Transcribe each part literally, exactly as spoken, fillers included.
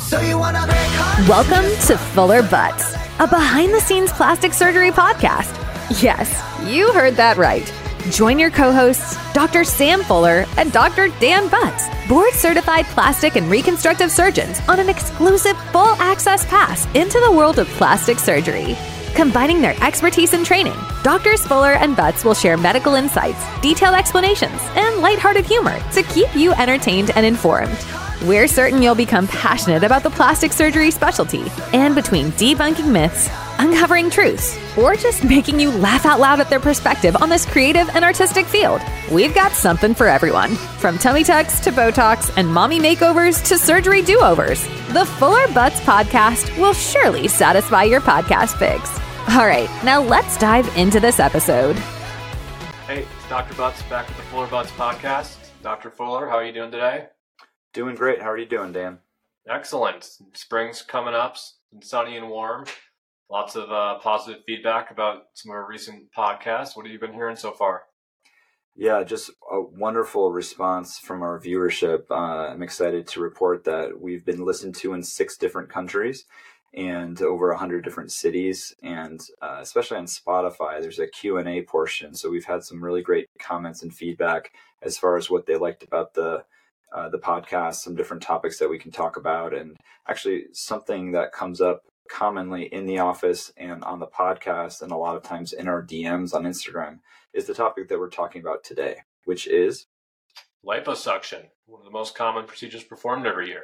So you wanna make heart- Welcome to Fuller Butts, a behind-the-scenes plastic surgery podcast. Yes, you heard that right. Join your co-hosts, Doctor Sam Fuller and Doctor Dan Butts, board-certified plastic and reconstructive surgeons, on an exclusive full-access pass into the world of plastic surgery. Combining their expertise and training, Doctors Fuller and Butts will share medical insights, detailed explanations, and lighthearted humor to keep you entertained and informed. We're certain you'll become passionate about the plastic surgery specialty, and between debunking myths, uncovering truths, or just making you laugh out loud at their perspective on this creative and artistic field, we've got something for everyone. From tummy tucks to Botox and mommy makeovers to surgery do-overs, the Fuller Butts podcast will surely satisfy your podcast fix. All right, now let's dive into this episode. Hey, it's Doctor Butts back with the Fuller Butts podcast. Doctor Fuller, how are you doing today? Doing great. How are you doing, Dan? Excellent. Spring's coming up, and sunny and warm. Lots of uh, positive feedback about some of our recent podcasts. What have you been hearing so far? Yeah, just a wonderful response from our viewership. Uh, I'm excited to report that we've been listened to in six different countries and over one hundred different cities. And uh, especially on Spotify, there's a Q and A portion. So we've had some really great comments and feedback as far as what they liked about the uh, the podcast, some different topics that we can talk about. And actually something that comes up commonly in the office and on the podcast, and a lot of times in our D Ms on Instagram, is the topic that we're talking about today, which is liposuction, one of the most common procedures performed every year.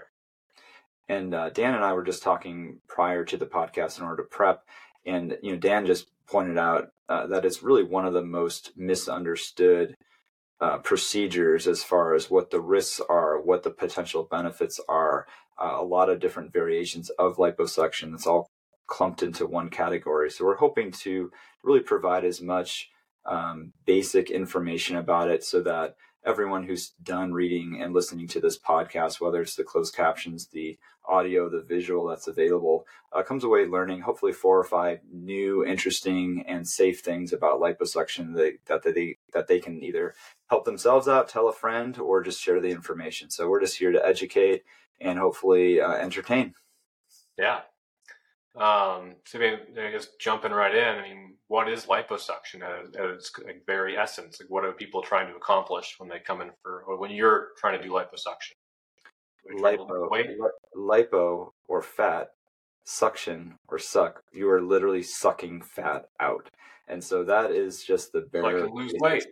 And uh, Dan and I were just talking prior to the podcast in order to prep, and you know, Dan just pointed out uh, that it's really one of the most misunderstood uh, procedures as far as what the risks are, what the potential benefits are. Uh, a lot of different variations of liposuction. It's all clumped into one category. So we're hoping to really provide as much um, basic information about it so that everyone who's done reading and listening to this podcast, whether it's the closed captions, the audio, the visual that's available, uh, comes away learning hopefully four or five new, interesting, and safe things about liposuction that, that they that they can either help themselves out, tell a friend, or just share the information. So we're just here to educate and hopefully uh, entertain. Yeah. Um, so maybe I guess jumping right in, I mean, what is liposuction at, at its like, very essence? Like, what are people trying to accomplish when they come in for, or when you're trying to do liposuction? Lipo, li- lipo or fat, suction or suck, you are literally sucking fat out. And so that is just the bare. So I can lose weight.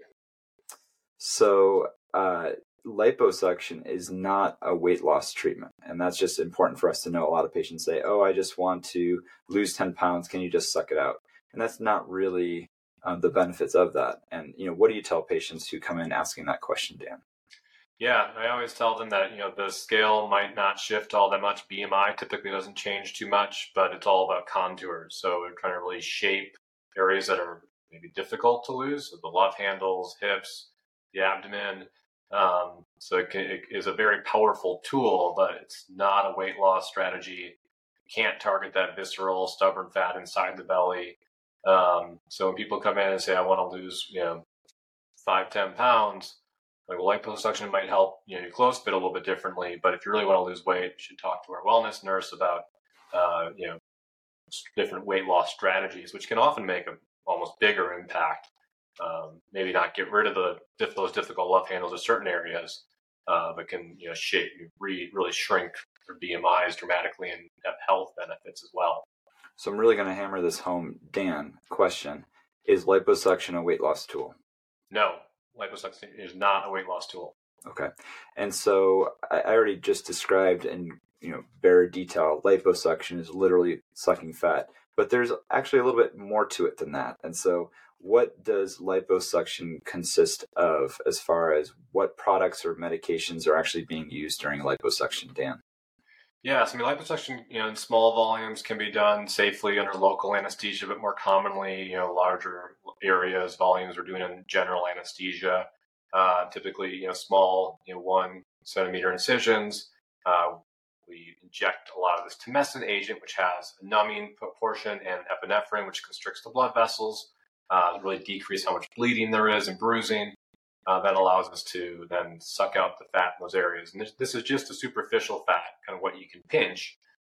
So, uh, liposuction is not a weight loss treatment. And that's just important for us to know. A lot of patients say, oh, I just want to lose ten pounds. Can you just suck it out? And that's not really um, the benefits of that. And, you know, what do you tell patients who come in asking that question, Dan? Yeah, I always tell them that, you know, the scale might not shift all that much. B M I typically doesn't change too much, but it's all about contours. So we're trying to really shape areas that are maybe difficult to lose. So the love handles, hips, the abdomen. Um, so it, can, it is a very powerful tool, but it's not a weight loss strategy. You can't target that visceral, stubborn fat inside the belly. Um, so when people come in and say, I want to lose, you know, five, ten pounds, like well, liposuction might help, you know, your clothes fit a little bit differently. But if you really want to lose weight, you should talk to our wellness nurse about, uh, you know, different weight loss strategies, which can often make a almost bigger impact. Um, maybe not get rid of the those difficult love handles in certain areas, uh, but can you know shape re, really shrink their B M Is dramatically and have health benefits as well. So I'm really going to hammer this home. Dan, question: is liposuction a weight loss tool? No, liposuction is not a weight loss tool. Okay, and so I already just described in you know bare detail. Liposuction is literally sucking fat, but there's actually a little bit more to it than that, and so. What does liposuction consist of as far as what products or medications are actually being used during liposuction, Dan? Yeah, so I mean, liposuction, you know, in small volumes can be done safely under local anesthesia, but more commonly, you know, larger areas, volumes we're doing in general anesthesia. Uh, typically, you know, small, you know, one centimeter incisions. Uh, we inject a lot of this tumescent agent, which has a numbing portion, and epinephrine, which constricts the blood vessels. Uh, really decrease how much bleeding there is and bruising. Uh, that allows us to then suck out the fat in those areas. And this, this is just a superficial fat, kind of what you can pinch.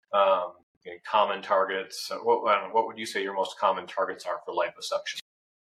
Um, any common targets? What, I don't know, what would you say your most common targets are for liposuction?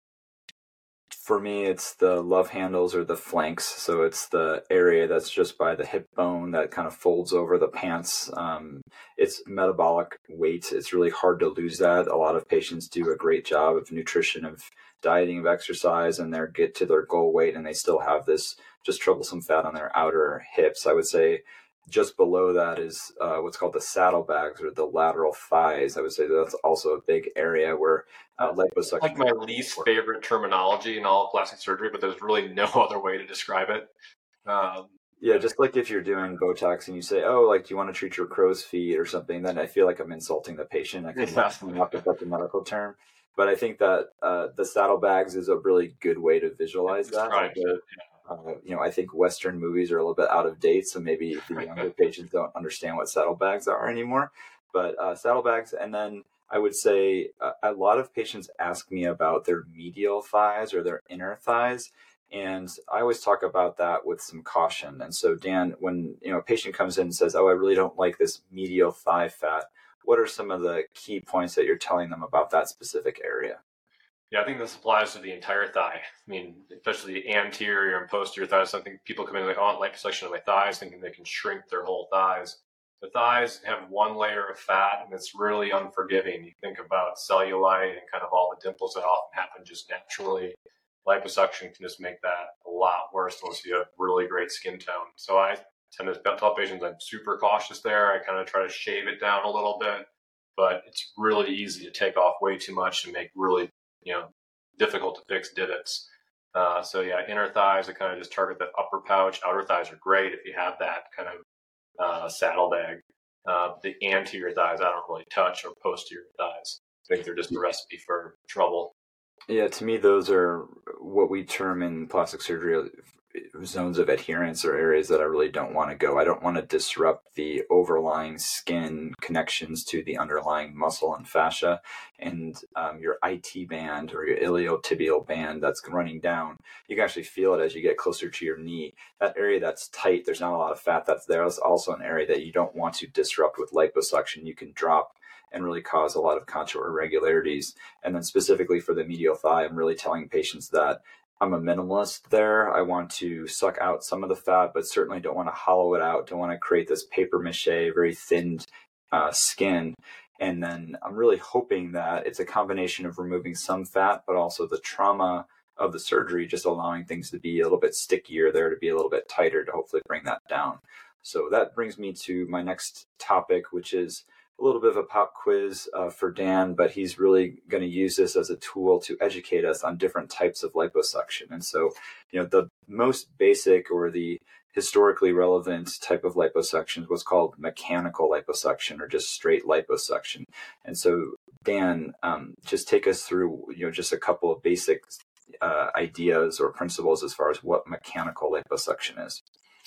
For me, it's the love handles or the flanks. So it's the area that's just by the hip bone that kind of folds over the pants. Um, it's metabolic weight. It's really hard to lose that. A lot of patients do a great job of nutrition, of dieting, of exercise, and they get to their goal weight and they still have this just troublesome fat on their outer hips. I would say just below that is uh, what's called the saddlebags or the lateral thighs. I would say that's also a big area where uh, liposuction. Like my least favorite terminology in all plastic surgery, but there's really no other way to describe it. Um, yeah, just like if you're doing Botox and you say, "Oh, like, do you want to treat your crow's feet or something?" Then I feel like I'm insulting the patient. I can not pick up the medical term, but I think that uh, the saddlebags is a really good way to visualize that. Right. Like, Uh, you know, I think Western movies are a little bit out of date, so maybe the younger patients don't understand what saddlebags are anymore. But uh, saddlebags, and then I would say uh, a lot of patients ask me about their medial thighs or their inner thighs, and I always talk about that with some caution. And so, Dan, when you know a patient comes in and says, "Oh, I really don't like this medial thigh fat," what are some of the key points that you're telling them about that specific area? Yeah, I think this applies to the entire thigh. I mean, especially the anterior and posterior thighs. I think people come in like, oh, I want liposuction of my thighs, thinking they can shrink their whole thighs. The thighs have one layer of fat, and it's really unforgiving. You think about cellulite and kind of all the dimples that often happen just naturally. Liposuction can just make that a lot worse unless you have really great skin tone. So I tend to tell patients I'm super cautious there. I kind of try to shave it down a little bit, but it's really easy to take off way too much and make really you know, difficult to fix divots. Uh, so yeah, inner thighs, I kind of just target the upper pouch. Outer thighs are great if you have that kind of uh, saddlebag. Uh, the anterior thighs, I don't really touch, or posterior thighs. I think they're just a recipe for trouble. Yeah, to me, those are what we term in plastic surgery zones of adherence, or areas that I really don't want to go. I don't want to disrupt the overlying skin connections to the underlying muscle and fascia, and um, your I T band or your iliotibial band that's running down. You can actually feel it as you get closer to your knee. That area that's tight, there's not a lot of fat that's there. It's also an area that you don't want to disrupt with liposuction. You can drop and really cause a lot of contour irregularities. And then specifically for the medial thigh, I'm really telling patients that I'm a minimalist there. I want to suck out some of the fat, but certainly don't want to hollow it out. Don't want to create this paper mache, very thinned uh, skin. And then I'm really hoping that it's a combination of removing some fat, but also the trauma of the surgery, just allowing things to be a little bit stickier there, to be a little bit tighter, to hopefully bring that down. So that brings me to my next topic, which is a little bit of a pop quiz uh, for Dan, but he's really going to use this as a tool to educate us on different types of liposuction. And so, you know, the most basic or the historically relevant type of liposuction is what's called mechanical liposuction, or just straight liposuction. And so, Dan, um, just take us through, you know, just a couple of basic uh, ideas or principles as far as what mechanical liposuction is.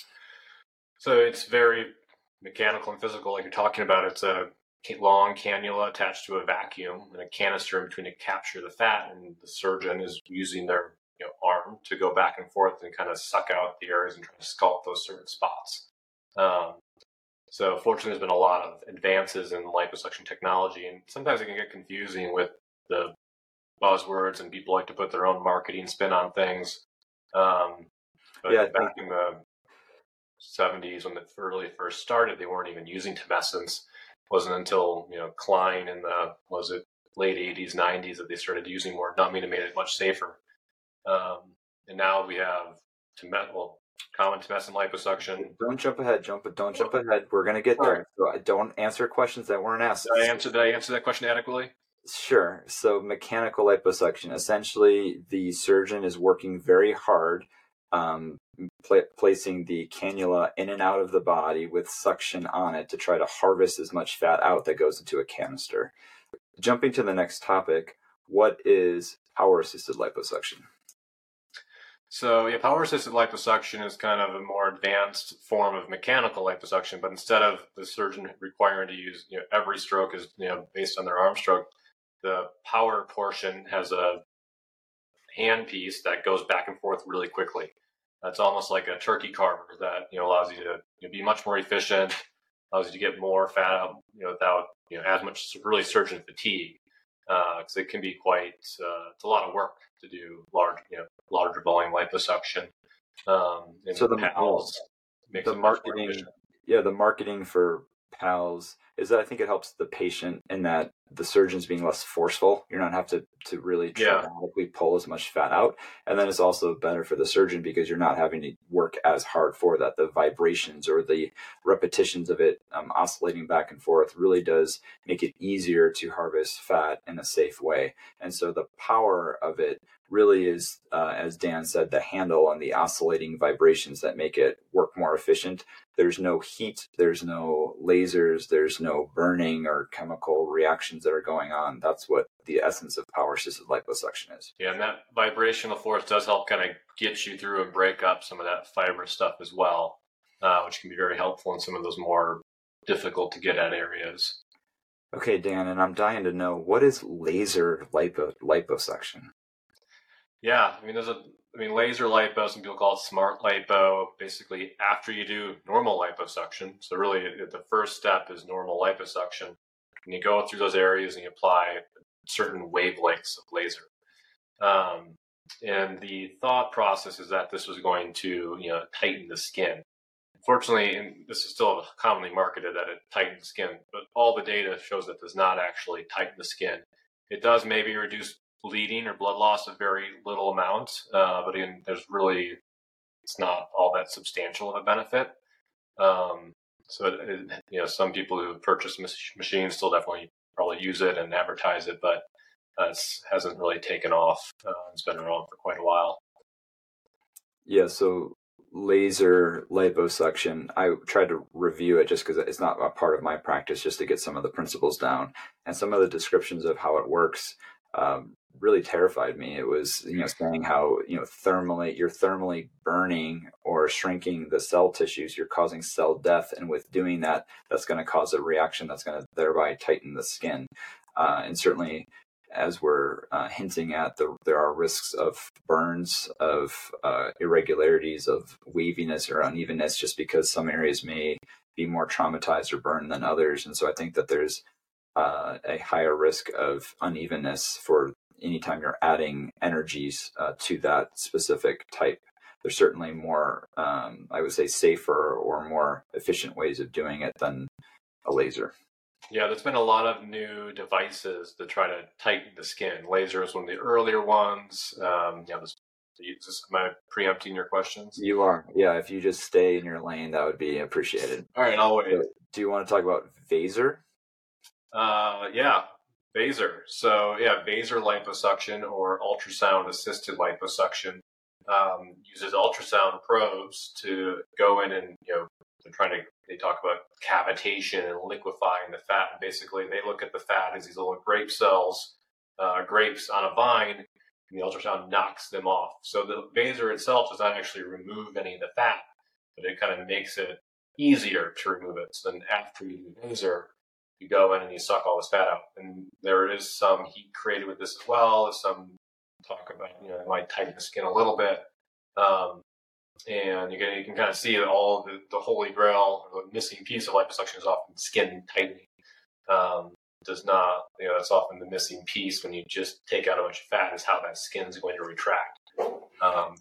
So it's very mechanical and physical, like you're talking about. It's a long cannula attached to a vacuum and a canister in between to capture the fat, and the surgeon is using their you know, arm to go back and forth and kind of suck out the areas and try to sculpt those certain spots. Um, so fortunately, there's been a lot of advances in liposuction technology, and sometimes it can get confusing with the buzzwords, and people like to put their own marketing spin on things. Um, but yeah, back in the seventies, when it really first started, they weren't even using tumescence. It wasn't until you know Klein in the was it late eighties, nineties that they started using more numbing and made it much safer. Um, and now we have tumet well, common tumescent liposuction. Don't jump ahead, jump, but don't jump ahead. We're gonna get there. So I don't answer questions that weren't asked. Did I answer? Did I answer that question adequately? Sure. So mechanical liposuction, essentially, the surgeon is working very hard. Um, pl- placing the cannula in and out of the body with suction on it to try to harvest as much fat out that goes into a canister. Jumping to the next topic, what is power-assisted liposuction? So yeah, power-assisted liposuction is kind of a more advanced form of mechanical liposuction, but instead of the surgeon requiring to use you know, every stroke is you know based on their arm stroke, the power portion has a hand piece that goes back and forth really quickly. It's almost like a turkey carver that you know allows you to you know, be much more efficient. allows you to get more fat out, you know, without, you know, as much really surgeon fatigue. Because uh, it can be quite, uh, it's a lot of work to do large, you know, larger volume liposuction. Um, so the PALS makes the marketing, yeah, the marketing for PALS is that I think it helps the patient in that the surgeon's being less forceful. You're not have to to really dramatically yeah. pull as much fat out, and then it's also better for the surgeon because you're not having to work as hard for that. The vibrations or the repetitions of it um, oscillating back and forth really does make it easier to harvest fat in a safe way. And so the power of it really is, uh, as Dan said, the handle on the oscillating vibrations that make it work more efficient. There's no heat, there's no lasers, there's no burning or chemical reactions that are going on. That's what the essence of power assisted liposuction is. Yeah, and that vibrational force does help kind of get you through and break up some of that fibrous stuff as well, uh, which can be very helpful in some of those more difficult to get at areas. Okay, Dan, and I'm dying to know, what is laser lipo liposuction? Yeah, I mean, there's a, I mean, laser lipo, some people call it smart lipo, basically after you do normal liposuction. So really the first step is normal liposuction. And you go through those areas and you apply certain wavelengths of laser. Um, and the thought process is that this was going to, you know, tighten the skin. Unfortunately, and this is still commonly marketed that it tightens the skin, but all the data shows that it does not actually tighten the skin. It does maybe reduce bleeding or blood loss a very little amount, uh, but again, there's really, it's not all that substantial of a benefit. Um, so, it, it, you know, some people who purchase machines still definitely probably use it and advertise it, but uh, it hasn't really taken off. Uh, it's been around for quite a while. Yeah, so laser liposuction, I tried to review it just because it's not a part of my practice, just to get some of the principles down. And some of the descriptions of how it works um, really terrified me. It was, you know, saying how, you know, thermally, you're thermally burning or shrinking the cell tissues, you're causing cell death. And with doing that, that's going to cause a reaction that's going to thereby tighten the skin. Uh, and certainly, as we're uh, hinting at, the, there are risks of burns, of uh, irregularities, of waviness or unevenness, just because some areas may be more traumatized or burned than others. And so I think that there's uh, a higher risk of unevenness for anytime you're adding energies uh, to that specific type. There's certainly more, um, I would say, safer or more efficient ways of doing it than a laser. Yeah, there's been a lot of new devices to try to tighten the skin. Laser is one of the earlier ones. Um, yeah, this, this, am I preempting your questions? You are. Yeah, if you just stay in your lane, that would be appreciated. All right, I'll wait. So, do you want to talk about Vaser? Uh, yeah, Vaser. So yeah, Vaser liposuction or ultrasound-assisted liposuction um, uses ultrasound probes to go in and, you know, they're trying to, they talk about cavitation and liquefying the fat. And basically, they look at the fat as these little grape cells, uh, grapes on a vine, and the ultrasound knocks them off. So the Vaser itself does not actually remove any of the fat, but it kind of makes it easier to remove it. So then after you do Vaser, you go in and you suck all this fat out. And there is some heat created with this as well. There's some talk about, you know, it might tighten the skin a little bit. Um, and you can, you can kind of see that all the, the holy grail, or the missing piece of liposuction is often skin tightening. Um, does not, you know, that's often the missing piece when you just take out a bunch of fat, is how that skin is going to retract. Um,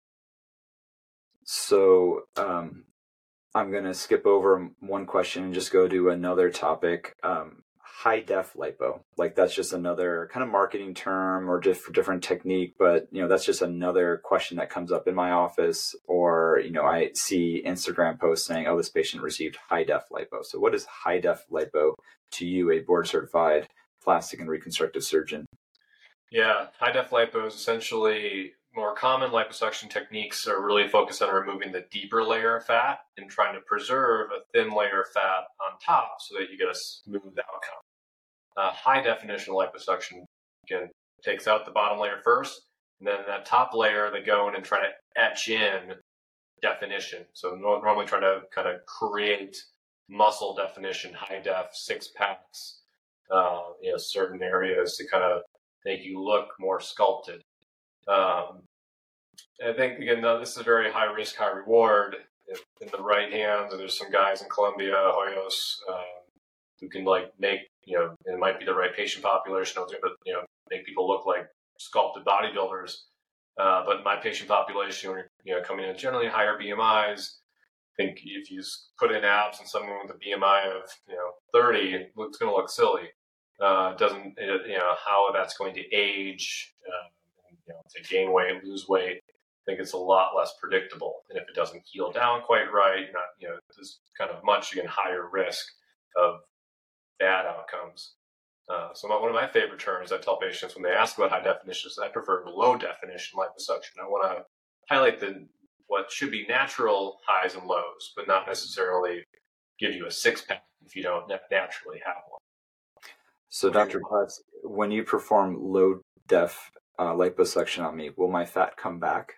so, um, I'm going to skip over one question and just go to another topic. Um, high def lipo, like that's just another kind of marketing term or just different technique, but you know, that's just another question that comes up in my office, or, you know, I see Instagram posts saying, oh, this patient received high def lipo. So what is high def lipo to you, a board certified plastic and reconstructive surgeon? Yeah, high def lipo is essentially, more common liposuction techniques are really focused on removing the deeper layer of fat and trying to preserve a thin layer of fat on top so that you get a smooth outcome. Uh, high definition liposuction, again, takes out the bottom layer first, and then that top layer they go in and try to etch in definition. So no, normally trying to kind of create muscle definition, high def, six packs, uh, you know, certain areas to kind of make you look more sculpted. Um, I think, again, though, this is a very high risk, high reward. in, in the right hands, and there's some guys in Colombia, Hoyos, um, who can like make, you know, it might be the right patient population, but, you know, make people look like sculpted bodybuilders. Uh, but my patient population, you know, coming in generally higher B M Is, I think if you put in abs and someone with a B M I of, you know, thirty, it's going to look silly. Uh, it doesn't, it, you know, how that's going to age, uh, you know, to gain weight, lose weight, I think it's a lot less predictable. And if it doesn't heal down quite right, you're not, you know, there's kind of much, again, higher risk of bad outcomes. Uh, so my, one of my favorite terms I tell patients when they ask about high definition is I prefer low definition liposuction. I want to highlight the what should be natural highs and lows, but not necessarily give you a six pack if you don't naturally have one. So, Doctor Butts, when you perform low def uh, liposuction on me, will my fat come back?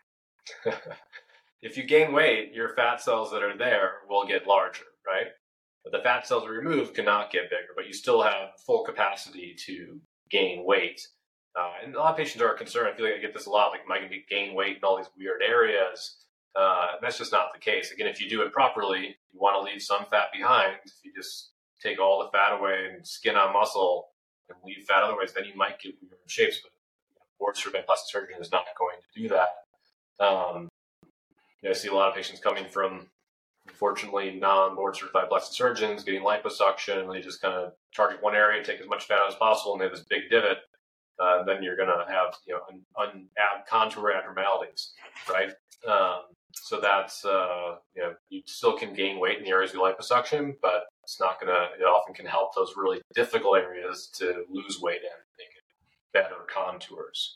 If you gain weight, your fat cells that are there will get larger, right? But the fat cells removed cannot get bigger, but you still have full capacity to gain weight. Uh, and a lot of patients are concerned. I feel like I get this a lot, like, am I going to gain weight in all these weird areas? Uh, that's just not the case. Again, if you do it properly, you want to leave some fat behind. If you just take all the fat away and skin on muscle and leave fat otherwise, then you might get weird shapes. But you know, board-certified plastic surgeon is not going to do that. Um, you know, I see a lot of patients coming from, unfortunately, non-board-certified plastic surgeons getting liposuction, and they just kind of target one area, take as much fat as possible, and they have this big divot. Uh, then you're going to have, you know, un, un, ab, contour abnormalities, right? Um, so that's, uh, you know, you still can gain weight in the areas of liposuction, but it's not going to, it often can help those really difficult areas to lose weight in, make it better contours.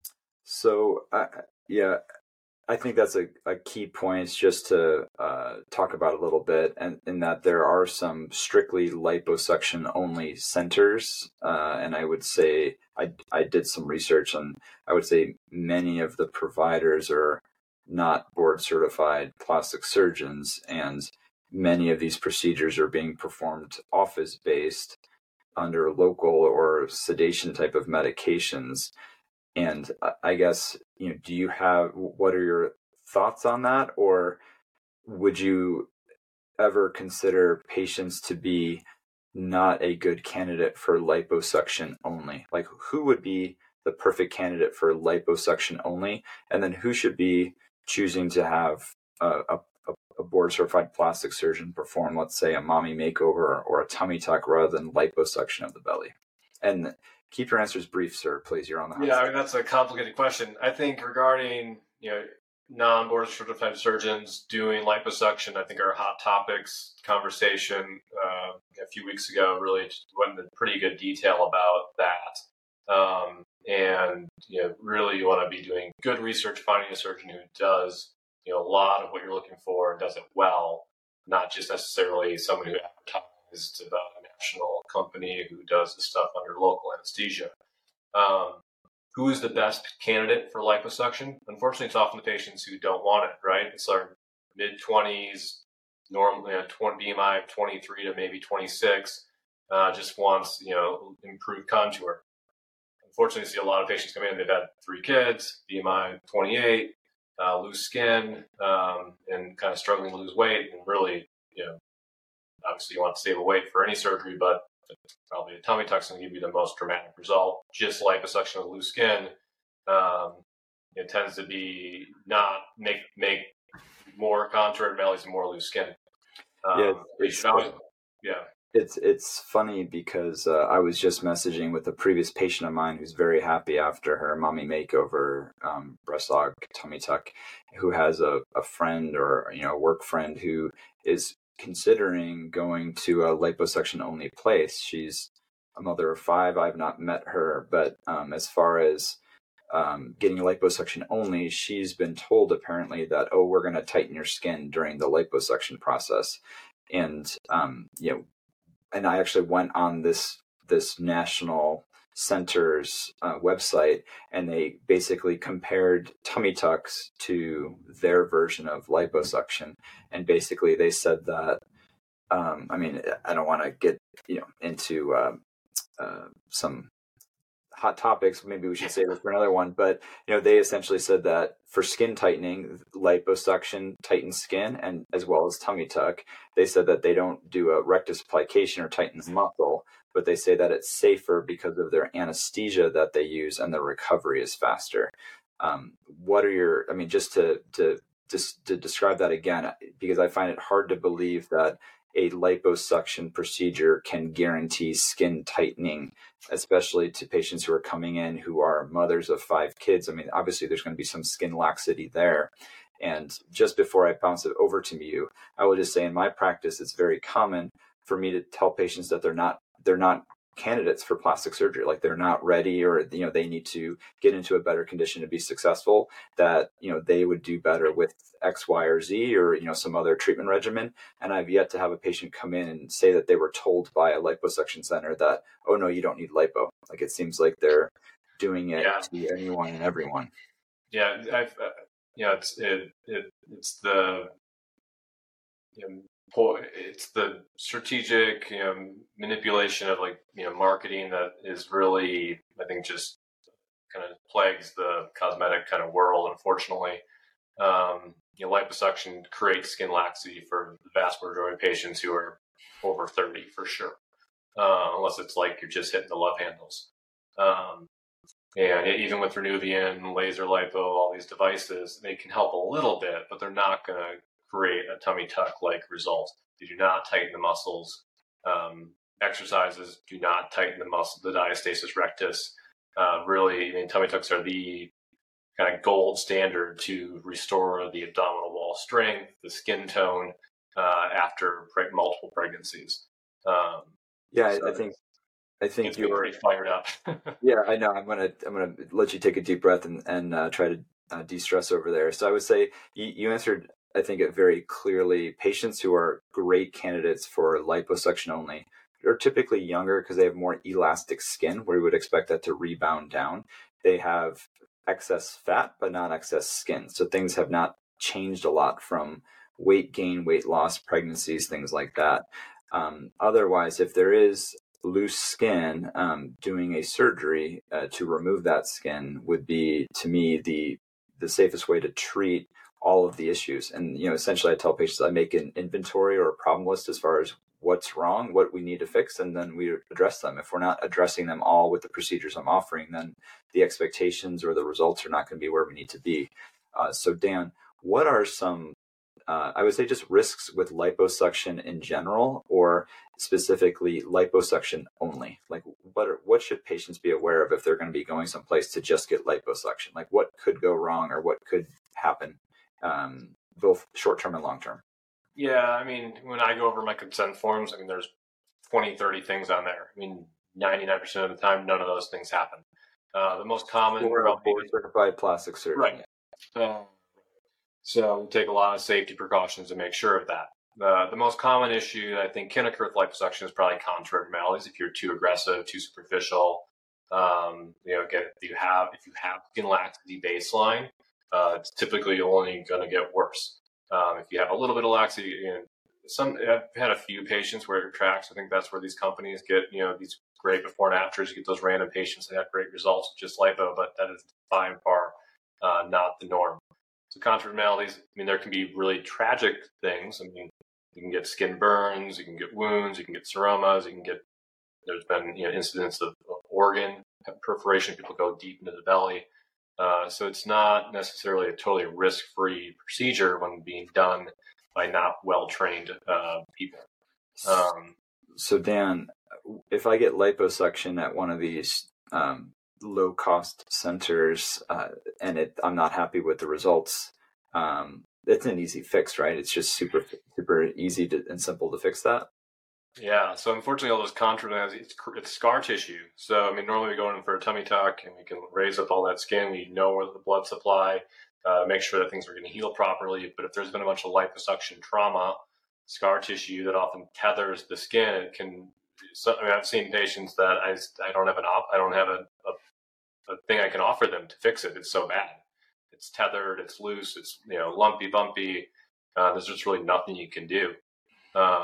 So, uh, yeah, I think that's a, a key point just to uh, talk about a little bit, and in that there are some strictly liposuction only centers. Uh, and I would say I, I did some research, and I would say many of the providers are not board certified plastic surgeons, and many of these procedures are being performed office based under local or sedation type of medications. And I guess, you know, do you have, what are your thoughts on that? Or would you ever consider patients to be not a good candidate for liposuction only? Like, who would be the perfect candidate for liposuction only? And then who should be choosing to have a, a, a board certified plastic surgeon perform, let's say, a mommy makeover or a tummy tuck rather than liposuction of the belly? And keep your answers brief, sir, please. You're on the hot Yeah, seat. I mean, that's a complicated question. I think regarding, you know, non-board certified surgeons doing liposuction, I think our hot topics conversation uh, a few weeks ago really went into pretty good detail about that. Um, and, you know, really you want to be doing good research, finding a surgeon who does, you know, a lot of what you're looking for and does it well, not just necessarily someone who advertises about a national company who does the stuff under local anesthesia. Um, who is the best candidate for liposuction? Unfortunately, it's often the patients who don't want it, right? It's our mid-twenties, normally a B M I of twenty-three to maybe twenty-six, uh, just wants, you know, improved contour. Unfortunately, I see a lot of patients come in, they've had three kids, B M I twenty-eight, uh, loose skin, um, and kind of struggling to lose weight, and really, you know, obviously you want to save a weight for any surgery, but probably a tummy tuck's going to give you the most dramatic result. Just liposuction of loose skin, um, it tends to be not make make more contour bellies and more loose skin. Um, Yeah, it's, always, yeah. It's it's funny because uh, I was just messaging with a previous patient of mine who's very happy after her mommy makeover, um, breast aug, tummy tuck, who has a, a friend or, you know, a work friend who is considering going to a liposuction only place. She's a mother of five. I've not met her, but um, as far as um, getting liposuction only, she's been told apparently that, oh, we're going to tighten your skin during the liposuction process. And, um, you know, and I actually went on this, this national center's uh, website, and they basically compared tummy tucks to their version of liposuction. And basically they said that, um, I mean, I don't want to get, you know, into uh, uh, some hot topics. Maybe we should save it for another one. But, you know, they essentially said that for skin tightening, liposuction tightens skin, and as well as tummy tuck. They said that they don't do a rectus plication or tightens muscle, but they say that it's safer because of their anesthesia that they use, and the recovery is faster. Um, what are your, I mean, just to, to, just to describe that again, because I find it hard to believe that a liposuction procedure can guarantee skin tightening, especially to patients who are coming in who are mothers of five kids. I mean, obviously there's going to be some skin laxity there. And just before I bounce it over to you, I will just say in my practice, it's very common for me to tell patients that they're not, they're not candidates for plastic surgery, like they're not ready, or, you know, they need to get into a better condition to be successful, that, you know, they would do better with X, Y, or Z, or, you know, some other treatment regimen. And I've yet to have a patient come in and say that they were told by a liposuction center that, oh no, you don't need lipo. Like, it seems like they're doing it yeah. to anyone and everyone. Yeah. I've, uh, yeah, it's, it, it, it's the, you know, it's the strategic, you know, manipulation of, like, you know, marketing that is really, I think, just kind of plagues the cosmetic kind of world, unfortunately. Um, you know, liposuction creates skin laxity for the vast majority of patients who are over thirty, for sure, uh, unless it's like you're just hitting the love handles. Um, and even with Renuvian, laser lipo, all these devices, they can help a little bit, but they're not going to create a tummy tuck-like result. They do not tighten the muscles. Um, exercises do not tighten the muscle, the diastasis rectus. Uh, really, I mean, tummy tucks are the kind of gold standard to restore the abdominal wall strength, the skin tone uh, after pre- multiple pregnancies. Um, yeah, so I think I think you're already fired up. Yeah, I know. I'm gonna I'm gonna let you take a deep breath and and uh, try to uh, de-stress over there. So I would say you, you answered, I think, it very clearly. Patients who are great candidates for liposuction only are typically younger because they have more elastic skin, where you would expect that to rebound down. They have excess fat, but not excess skin. So things have not changed a lot from weight gain, weight loss, pregnancies, things like that. Um, otherwise, if there is loose skin, um, doing a surgery uh, to remove that skin would be, to me, the the safest way to treat all of the issues. And, you know, essentially I tell patients I make an inventory or a problem list as far as what's wrong, what we need to fix, and then we address them. If we're not addressing them all with the procedures I'm offering, then the expectations or the results are not going to be where we need to be. Uh, so Dan, what are some, uh, I would say, just risks with liposuction in general, or specifically liposuction only? Like, what are, what should patients be aware of if they're going to be going someplace to just get liposuction? Like, what could go wrong or what could happen, um, both short-term and long-term? Yeah, I mean, when I go over my consent forms, I mean, there's twenty, thirty things on there. I mean, ninety-nine percent of the time, none of those things happen. Uh, the most common... Or a board-certified plastic surgeon. Right. Uh, so we take a lot of safety precautions to make sure of that. Uh, the most common issue that I think can occur with liposuction is probably contour abnormalities. If you're too aggressive, too superficial, um, you know, again, if you have, if you have skin laxity baseline, uh, it's typically only going to get worse. Um, if you have a little bit of laxity, you know, some, I've had a few patients where it retracts. I think that's where these companies get, you know, these great before and afters. You get those random patients that have great results with just lipo, but that is by and far uh, not the norm. So contour abnormalities, I mean, there can be really tragic things. I mean, you can get skin burns, you can get wounds, you can get seromas, you can get, there's been, you know, incidents of, of organ perforation. People go deep into the belly. Uh, so it's not necessarily a totally risk-free procedure when being done by not well-trained uh, people. Um, so Dan, if I get liposuction at one of these um, low-cost centers uh, and it, I'm not happy with the results, um, it's an easy fix, right? It's just super, super easy to, and simple to fix that. Yeah, so unfortunately, all those contour, it's, it's scar tissue. So, I mean, normally we go in for a tummy tuck and we can raise up all that skin. We know where the blood supply, uh, make sure that things are going to heal properly. But if there's been a bunch of liposuction trauma, scar tissue that often tethers the skin, it can. So, I mean, I've seen patients that I, I don't have an op, I don't have a, a, a thing I can offer them to fix it. It's so bad. It's tethered, it's loose, it's, you know, lumpy, bumpy. Uh, there's just really nothing you can do. Um,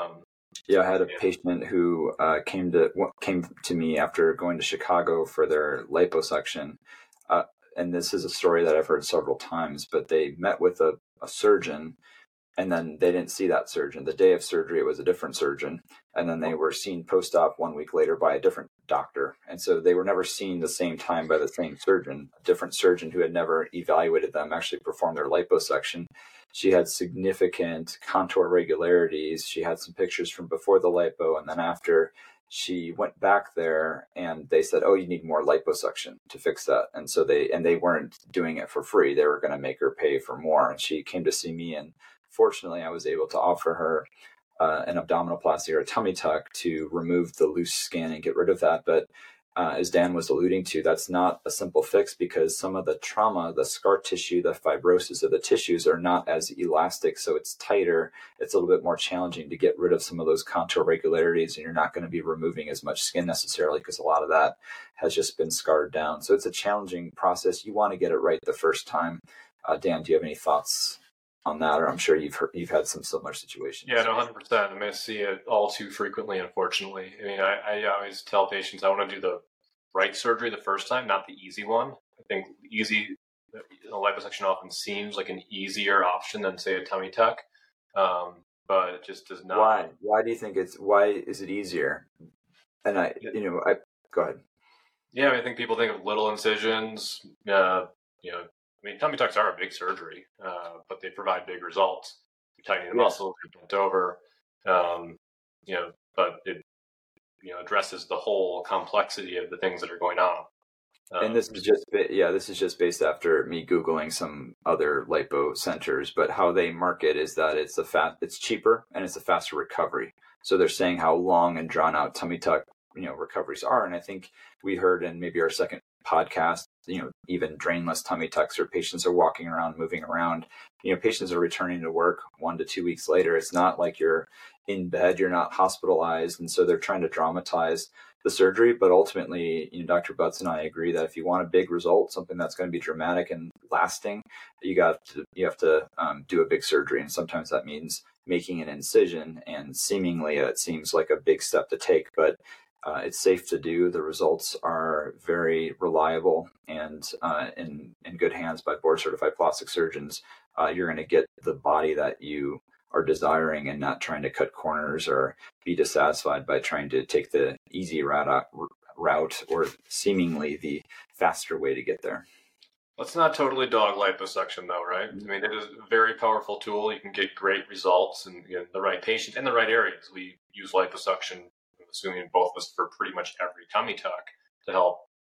Yeah, I had a patient who uh, came to came to me after going to Chicago for their liposuction, uh, and this is a story that I've heard several times. But they met with a, a surgeon, and then they didn't see that surgeon. The day of surgery, it was a different surgeon, and then they were seen post-op one week later by a different doctor. And so they were never seen the same time by the same surgeon. A different surgeon who had never evaluated them actually performed their liposuction. She had significant contour irregularities. She had some pictures from before the lipo and then after. She went back there and they said, oh, you need more liposuction to fix that. And so they, and they weren't doing it for free. They were going to make her pay for more. And she came to see me, and fortunately I was able to offer her uh, an abdominoplasty or a tummy tuck to remove the loose skin and get rid of that. But Uh, as Dan was alluding to, that's not a simple fix, because some of the trauma, the scar tissue, the fibrosis of the tissues are not as elastic. So it's tighter. It's a little bit more challenging to get rid of some of those contour irregularities, and you're not going to be removing as much skin necessarily, because a lot of that has just been scarred down. So it's a challenging process. You want to get it right the first time. Uh, Dan, do you have any thoughts on that? Or I'm sure you've heard, you've had some similar situations. Yeah, no, one hundred percent. I mean, I see it all too frequently, unfortunately. I mean, I, I always tell patients I want to do the right surgery the first time, not the easy one. I think easy, you know, liposuction often seems like an easier option than, say, a tummy tuck, um, but it just does not. Why? Why do you think it's? Why is it easier? And I, you know, I go ahead. Yeah, I, mean, I think people think of little incisions. Uh, you know, I mean, tummy tucks are a big surgery, uh, but they provide big results. You're tightening the Yeah. muscles, you're bent over, um, you know, but it, you know, addresses the whole complexity of the things that are going on. Um, and this is just, yeah, this is just based after me Googling some other lipo centers, but how they market is that it's a fat, it's cheaper and it's a faster recovery. So they're saying how long and drawn out tummy tuck, you know, recoveries are. And I think we heard in maybe our second podcast, you know, even drainless tummy tucks, or patients are walking around, moving around, you know, patients are returning to work one to two weeks later. It's not like you're in bed, you're not hospitalized. And so they're trying to dramatize the surgery. But ultimately, you know, Doctor Butts and I agree that if you want a big result, something that's going to be dramatic and lasting, you got to, you have to um, do a big surgery. And sometimes that means making an incision, and seemingly it seems like a big step to take, but Uh, it's safe to do. The results are very reliable, and uh, in in good hands by board certified plastic surgeons. Uh, you're going to get the body that you are desiring, and not trying to cut corners or be dissatisfied by trying to take the easy route, route or seemingly the faster way to get there. Let's not totally dog liposuction, though, right? I mean, it is a very powerful tool. You can get great results in, in the right patient in the right areas. We use liposuction, assuming both of us, for pretty much every tummy tuck, to help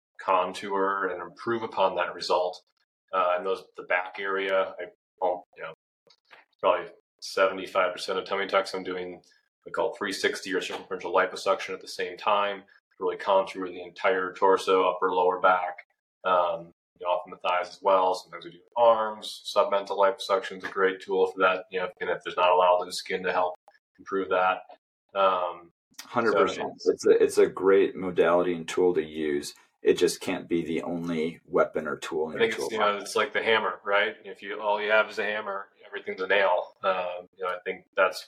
contour and improve upon that result. Uh, and those, the back area, I, well, you know, probably seventy-five percent of tummy tucks I'm doing, we call three sixty or circumferential liposuction at the same time, to really contour the entire torso, upper, lower back, um, you know, often the thighs as well. Sometimes we do arms. Submental liposuction is a great tool for that. You know, and if there's not a lot of loose skin, to help improve that. Um, Hundred percent. It's a it's a great modality and tool to use. It just can't be the only weapon or tool in I think your it's, you know, it's like the hammer, right? If you all you have is a hammer, everything's a nail. Um, you know, I think that's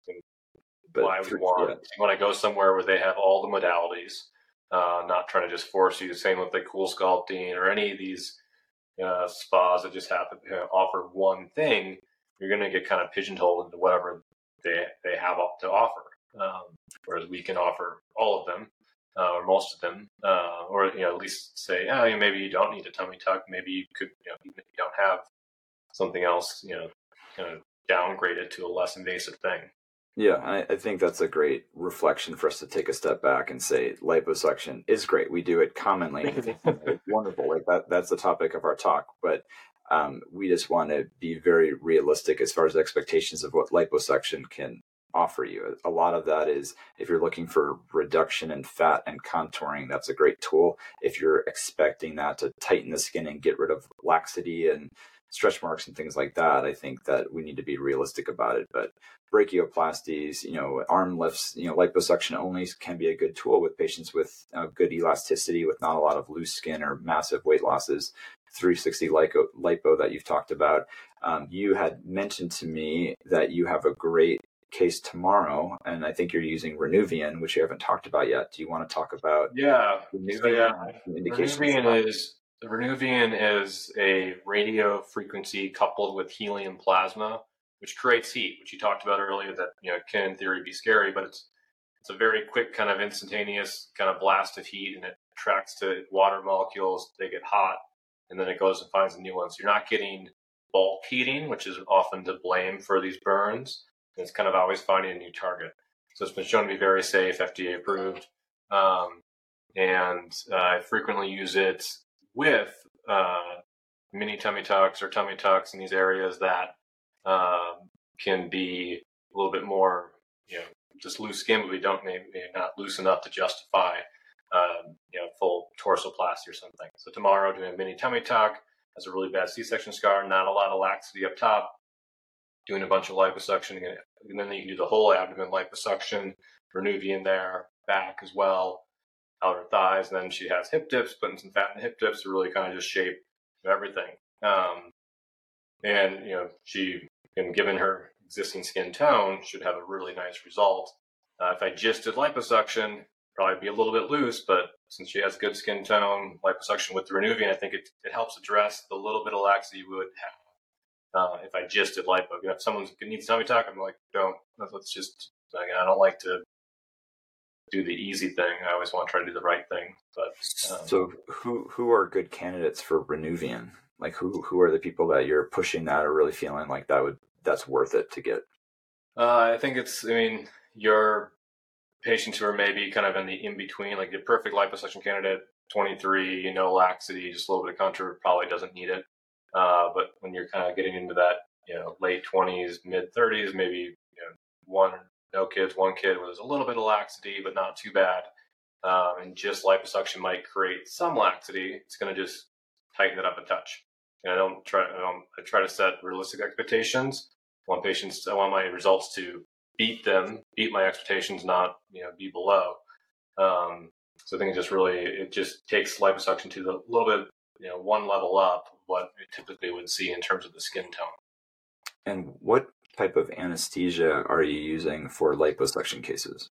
but why we for, want yeah. when I go somewhere where they have all the modalities, uh, not trying to just force you. Same with like Cool Sculpting or any of these uh, spas that just happen to offer one thing. You're going to get kind of pigeonholed into whatever they they have to offer. Um, whereas we can offer all of them, uh, or most of them, uh, or you know, at least say, oh, you know, maybe you don't need a tummy tuck. Maybe you could, you know, even if you don't have something else, you know, kind of downgrade it to a less invasive thing. Yeah, I, I think that's a great reflection for us to take a step back and say liposuction is great. We do it commonly. It's wonderful. Like that, that's the topic of our talk. But um, we just want to be very realistic as far as expectations of what liposuction can offer you. A lot of that is, if you're looking for reduction in fat and contouring, that's a great tool. If you're expecting that to tighten the skin and get rid of laxity and stretch marks and things like that, I think that we need to be realistic about it. But brachioplasties, you know, arm lifts, you know, liposuction only can be a good tool with patients with uh, good elasticity, with not a lot of loose skin or massive weight losses. three sixty lipo, lipo that you've talked about. Um, you had mentioned to me that you have a great case tomorrow, and I think you're using Renuvian, which you haven't talked about yet. Do you want to talk about? Yeah, Renuvian so yeah, indications? Renuvian is the Renuvian is a radio frequency coupled with helium plasma, which creates heat, which you talked about earlier. That you know can in theory be scary, but it's it's a very quick kind of instantaneous kind of blast of heat, and it attracts to water molecules. They get hot, and then it goes and finds a new one. So you're not getting bulk heating, which is often to blame for these burns. And it's kind of always finding a new target. So it's been shown to be very safe, F D A approved. Um, and uh, I frequently use it with uh, mini tummy tucks or tummy tucks in these areas that uh, can be a little bit more, you know, just loose skin, but we don't maybe not loose enough to justify, uh, you know, full torsoplasty or something. So tomorrow, doing a mini tummy tuck, has a really bad C-section scar, not a lot of laxity up top, doing a bunch of liposuction, and then you can do the whole abdomen liposuction, Renuvian there, back as well, outer thighs, and then she has hip dips, putting some fat in the hip dips to really kind of just shape everything. Um, and, you know, she, and given her existing skin tone, should have a really nice result. Uh, if I just did liposuction, probably be a little bit loose, but since she has good skin tone, liposuction with the Renuvian, I think it, it helps address the little bit of laxity you would have uh, if I just did lipo. You know, if someone needs tummy tuck, I'm like, don't, let's just, like, I don't like to do the easy thing. I always want to try to do the right thing. But um, So who who are good candidates for Renuvian? Like who who are the people that you're pushing that are really feeling like that would that's worth it to get? Uh, I think it's, I mean, your patients who are maybe kind of in the in-between, like your perfect liposuction candidate, twenty-three, no laxity, just a little bit of contour, probably doesn't need it. Uh, but when you're kind of getting into that, you know, late twenties, mid thirties, maybe, you know, one, no kids, one kid with a little bit of laxity, but not too bad. Um, and just liposuction might create some laxity. It's going to just tighten it up a touch. And I don't try, I don't, I try to set realistic expectations. I want patients, I want my results to beat them, beat my expectations, not, you know, be below. Um, so I think it just really, it just takes liposuction to the little bit, you know, one level up what you typically would see in terms of the skin tone. And what type of anesthesia are you using for liposuction cases?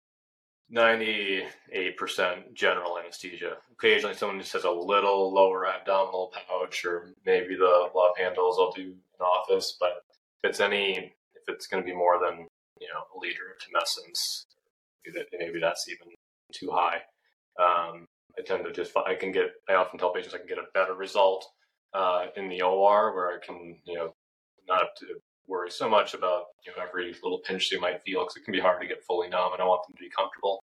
ninety-eight percent general anesthesia. Occasionally someone just has a little lower abdominal pouch, or maybe the love handles I'll do in office, but if it's any, if it's going to be more than, you know, a liter of tumescence, maybe that's even too high. Um, I tend to just, I can get, I often tell patients I can get a better result uh, in the O R where I can, you know, not have to worry so much about, you know, every little pinch they might feel, because it can be hard to get fully numb, and I want them to be comfortable.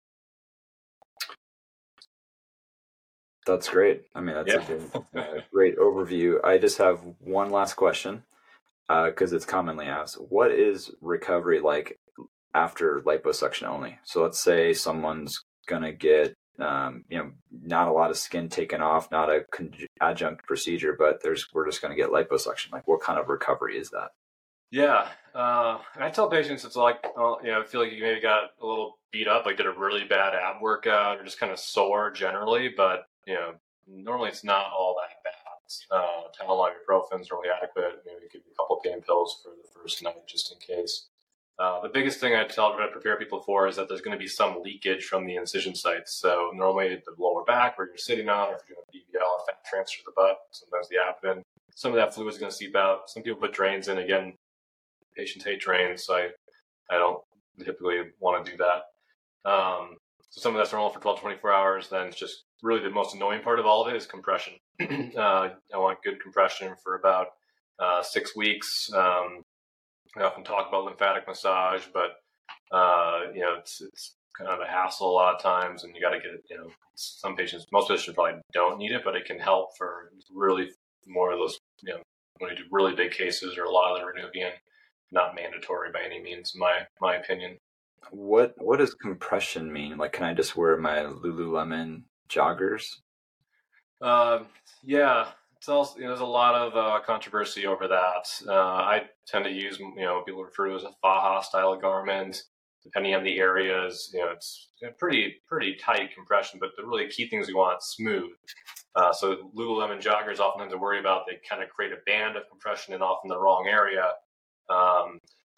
That's great. I mean, that's Yeah. a, good, a great overview. I just have one last question, because uh, it's commonly asked. What is recovery like after liposuction only? So let's say someone's going to get, um, you know, not a lot of skin taken off, not a con- adjunct procedure, but there's we're just going to get liposuction. Like, what kind of recovery is that? Yeah, uh, I tell patients it's like, uh, you know, I feel like you maybe got a little beat up, like did a really bad ab workout, or just kind of sore generally, but, you know, normally it's not all that bad. Uh, Tylenol ibuprofen is really adequate. Maybe give you a couple pain pills for the first night just in case. Uh, the biggest thing I tell everybody to prepare people for is that there's going to be some leakage from the incision sites. So normally the lower back where you're sitting on, or if you're doing a B B L, a fat transfer to the butt, sometimes the abdomen, some of that fluid is going to seep out. Some people put drains in. Again, patients hate drains, so I, I don't typically want to do that. Um, so some of that's normal for twelve to twenty-four hours. Then it's just really the most annoying part of all of it is compression. uh, I want good compression for about uh, six weeks. Um, I often talk about lymphatic massage, but uh, you know, it's it's kind of a hassle a lot of times, and you got to get it. You know, some patients, most patients probably don't need it, but it can help for really more of those. You know, when you do really big cases or a lot of the Renuvian. Not mandatory by any means, in my my opinion. What what does compression mean? Like, can I just wear my Lululemon joggers? Uh, yeah, it's also, you know, there's a lot of uh, controversy over that. Uh, I tend to use, you know, what people refer to as a faja style garment. Depending on the areas, you know, it's pretty pretty tight compression, but the really key things we want smooth. Uh, so Lululemon joggers oftentimes I worry about, they kind of create a band of compression and often the wrong area. Um,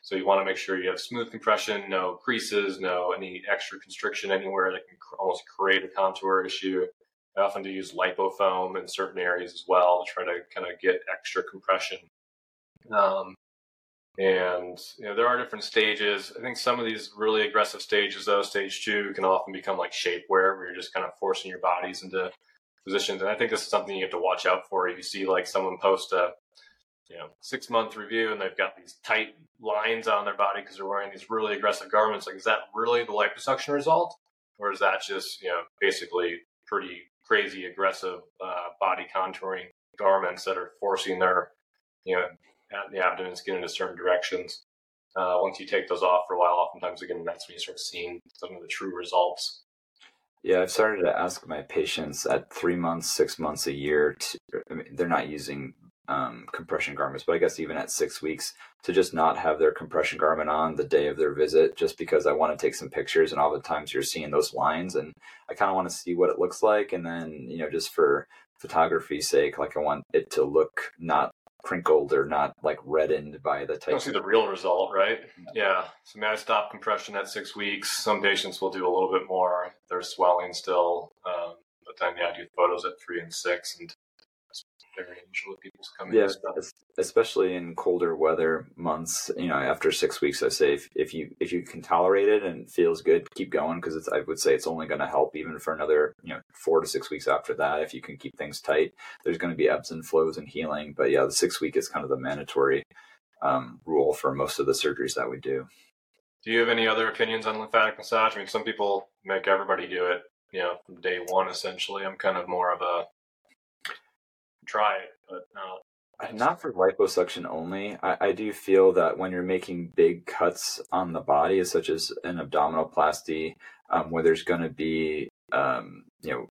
So you want to make sure you have smooth compression, no creases, no any extra constriction anywhere that can cr- almost create a contour issue. I often do use lipofoam in certain areas as well to try to kind of get extra compression. Um, and you know, there are different stages. I think some of these really aggressive stages, though, stage two, can often become like shapewear, where you're just kind of forcing your bodies into positions. And I think this is something you have to watch out for. If you see like someone post a you know, six month review and they've got these tight lines on their body because they're wearing these really aggressive garments. Like, is that really the liposuction result? Or is that just, you know, basically pretty crazy aggressive uh, body contouring garments that are forcing their, you know, the abdomen skin into certain directions? Uh, once you take those off for a while, oftentimes, again, that's when you start seeing some of the true results. Yeah, I've started to ask my patients at three months, six months, a year, to, I mean, they're not using um, compression garments, but I guess even at six weeks to just not have their compression garment on the day of their visit, just because I want to take some pictures. And oftentimes you're seeing those lines and I kind of want to see what it looks like. And then, you know, just for photography's sake, like I want it to look not crinkled or not like reddened by the type. You don't see the real result, right? Yeah. yeah. So I mean, I stop compression at six weeks. Some patients will do a little bit more. They're swelling still. Um, but then, yeah, I do photos at three and six, and very usually people's coming. Yeah, especially in colder weather months. You know, after six weeks, I say if, if you if you can tolerate it and it feels good, keep going, because it's I would say it's only going to help even for another you know four to six weeks after that. If you can keep things tight, there's going to be ebbs and flows and healing. But yeah, the six week is kind of the mandatory um, rule for most of the surgeries that we do. Do you have any other opinions on lymphatic massage? I mean, some people make everybody do it, you know, from day one. Essentially, I'm kind of more of a try it, but no. Not for liposuction only. I, I do feel that when you're making big cuts on the body, such as an abdominoplasty, um, where there's going to be, um, you know,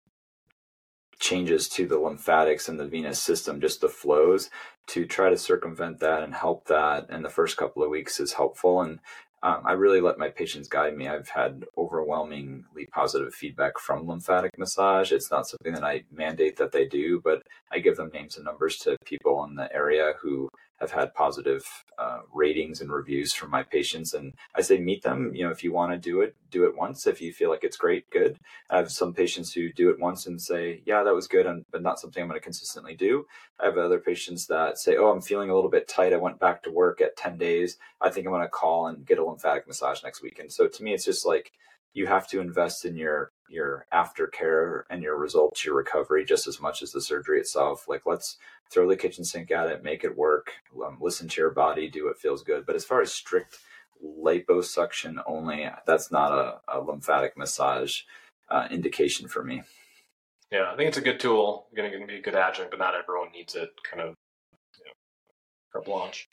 changes to the lymphatics and the venous system, just the flows, to try to circumvent that and help that in the first couple of weeks is helpful. And Um, I really let my patients guide me. I've had overwhelmingly positive feedback from lymphatic massage. It's not something that I mandate that they do, but I give them names and numbers to people in the area who have had positive uh, ratings and reviews from my patients. And I say, meet them. You know, if you want to do it, do it once. If you feel like it's great, good. I have some patients who do it once and say, yeah, that was good, but not something I'm going to consistently do. I have other patients that say, oh, I'm feeling a little bit tight. I went back to work at ten days. I think I'm going to call and get a lymphatic massage next week. And so to me, it's just like, you have to invest in your your aftercare and your results, your recovery, just as much as the surgery itself. Like, let's throw the kitchen sink at it, make it work, um, listen to your body, do what feels good. But as far as strict liposuction only, that's not a, a lymphatic massage uh, indication for me. Yeah, I think it's a good tool. It's going to be a good adjunct, but not everyone needs it. Kind of, you know, carte blanche.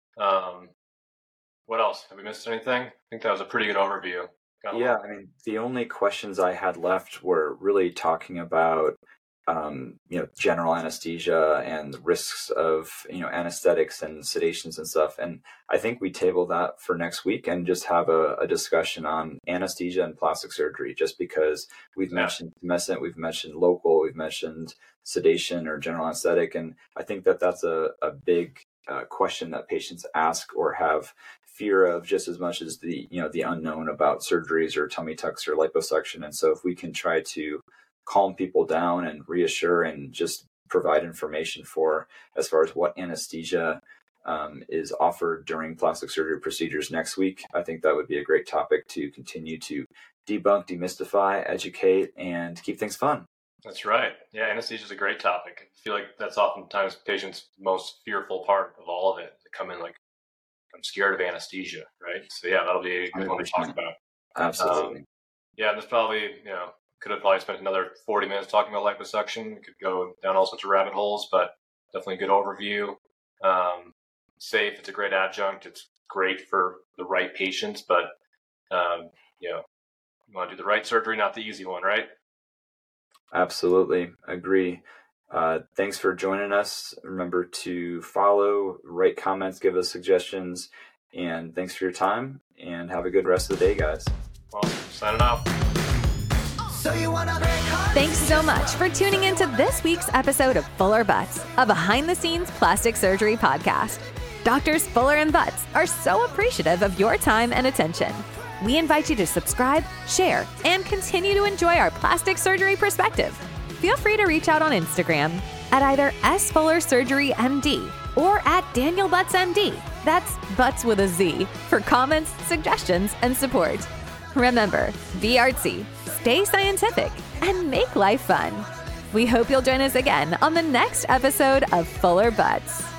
Um, what else? Have we missed anything? I think that was a pretty good overview. Yeah, I mean, the only questions I had left were really talking about, um, you know, general anesthesia and the risks of, you know, anesthetics and sedations and stuff. And I think we table that for next week and just have a, a discussion on anesthesia and plastic surgery, just because we've yeah. mentioned tumescent, we've mentioned local, we've mentioned sedation or general anesthetic. And I think that that's a, a big uh, question that patients ask or have fear of, just as much as the, you know, the unknown about surgeries or tummy tucks or liposuction. And so if we can try to calm people down and reassure and just provide information for as far as what anesthesia um, is offered during plastic surgery procedures next week, I think that would be a great topic to continue to debunk, demystify, educate, and keep things fun. That's right. Yeah, anesthesia is a great topic. I feel like that's oftentimes patients' most fearful part of all of it. They come in like, I'm scared of anesthesia, right? So yeah, that'll be a good one to talk about. Absolutely. Um, yeah, there's probably, you know, could have probably spent another forty minutes talking about liposuction. We could go down all sorts of rabbit holes, but definitely a good overview. Um, safe, it's a great adjunct. It's great for the right patients, but, um, you know, you want to do the right surgery, not the easy one, right? Absolutely. Agree. Uh, thanks for joining us. Remember to follow, write comments, give us suggestions, and thanks for your time, and have a good rest of the day, guys. Well, signing off. Thanks so much for tuning into this week's episode of Fuller Butts, a behind-the-scenes plastic surgery podcast. Doctors Fuller and Butts are so appreciative of your time and attention. We invite you to subscribe, share, and continue to enjoy our plastic surgery perspective. Feel free to reach out on Instagram at either S Fuller Surgery M D or at Daniel Butts M D. That's Butts with a Z for comments, suggestions, and support. Remember, be artsy, stay scientific, and make life fun. We hope you'll join us again on the next episode of Fuller Butts.